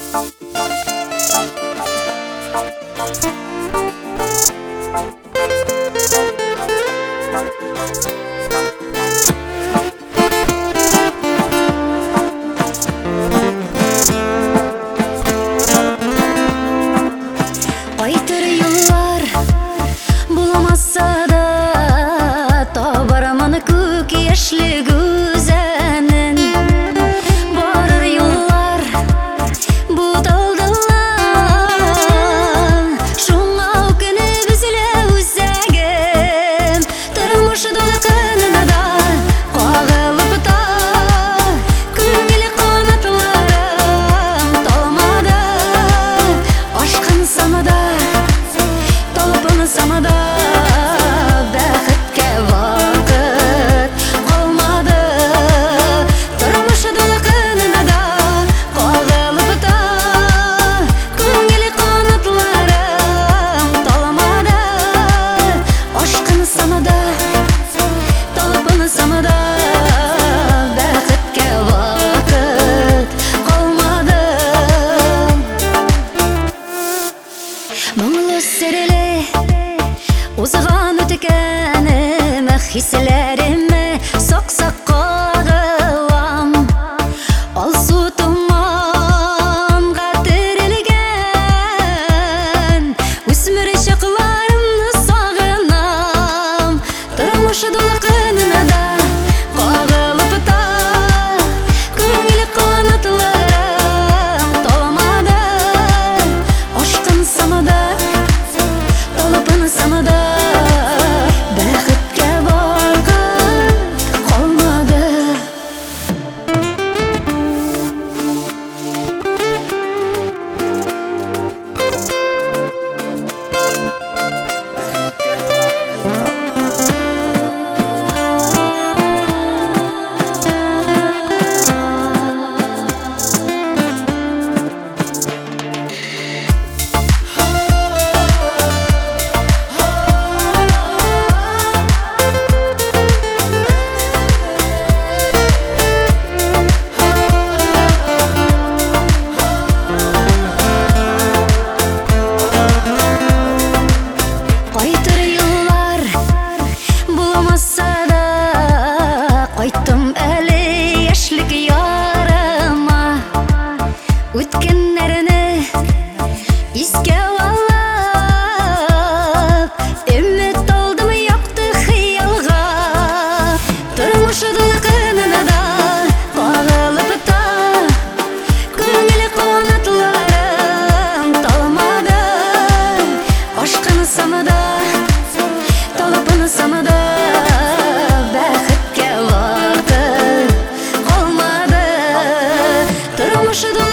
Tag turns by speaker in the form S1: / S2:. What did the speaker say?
S1: Айтыр yıllar bulamazsa da tabaramını kök yaşlı güzenin barır yıllar bu daldılar şuna okunu bizle üzegim tırmış dolakınına da kağılıp da köngeli kanatlarım dolmadı aşkın samada samada бәхеткә вакыт калмады тормыш дулкынына да кагылып та күңел канатларым талмады ашкын самада талпын самада бәхеткә вакыт калмады моңлы сереле узган үткәнем хисләремә сак-сак кагылам алсу туманга терелгән үсмер чакларымны сагынам тормыш дулкынына да кагылып та күңел канатларым талмады ашкын самада талпын самада Кайттым әле яшьлек ярыма үткәннәрне искә алып өмет алдым якты хыялга тормыш дулкынына да кагылып та күңел канатларым талмады ашкын самада талпын самада бәхеткә вакыт калмады тормыш